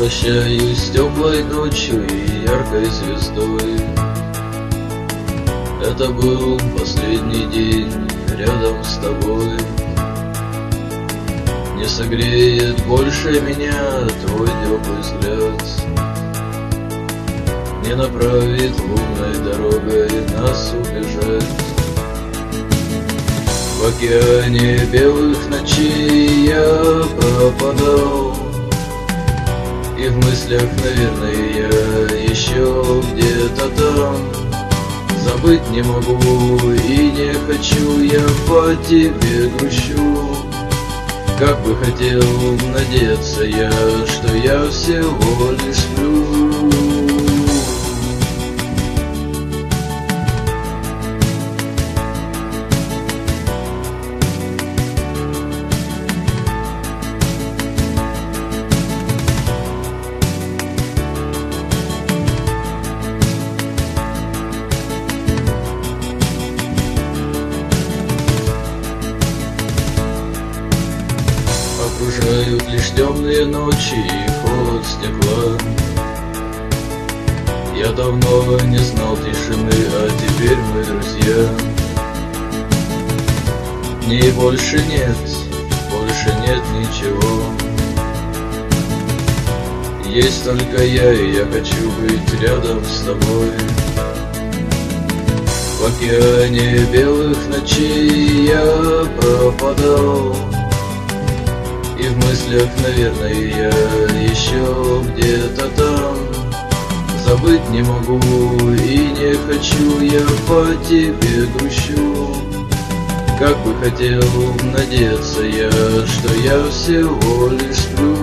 прощаюсь с теплой ночью и яркой звездой. Это был последний день рядом с тобой. Не согреет больше меня твой теплый взгляд, не направит лунной дорогой нас убежать. В океане белых ночей я пропадал, и в мыслях, наверное, я еще где-то там. Забыть не могу и не хочу, я по тебе грущу. Как бы хотел надеяться я, что я всего лишь сплю. Окружают лишь темные ночи и холод стекла. Я давно не знал тишины, а теперь мы друзья. Дней больше нет ничего. Есть только я, и я хочу быть рядом с тобой. В океане белых ночей я пропадал, и в мыслях, наверное, я еще где-то там. Забыть не могу и не хочу, я по тебе грущу. Как бы хотел надеяться я, что я всего лишь сплю.